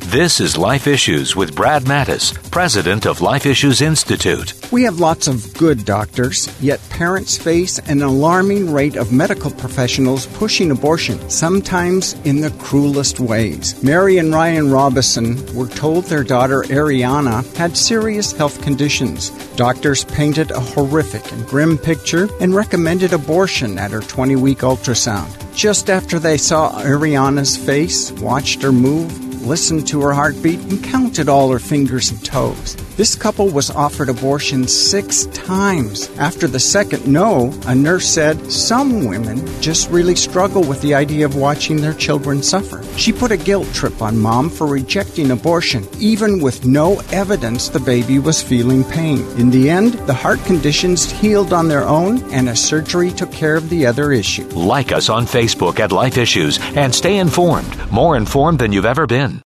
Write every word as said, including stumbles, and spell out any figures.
This is Life Issues with Brad Mattis, president of Life Issues Institute. We have lots of good doctors, yet parents face an alarming rate of medical professionals pushing abortion, sometimes in the cruelest ways. Mary and Ryan Robison were told their daughter Ariana had serious health conditions. Doctors painted a horrific and grim picture and recommended abortion at her twenty-week ultrasound. Just after they saw Ariana's face, watched her move, listened to her heartbeat, and counted all her fingers and toes. This couple was offered abortion six times. After the second no, a nurse said some women just really struggle with the idea of watching their children suffer. She put a guilt trip on mom for rejecting abortion, even with no evidence the baby was feeling pain. In the end, the heart conditions healed on their own, and a surgery took care of the other issue. Like us on Facebook at Life Issues and stay informed, more informed than you've ever been.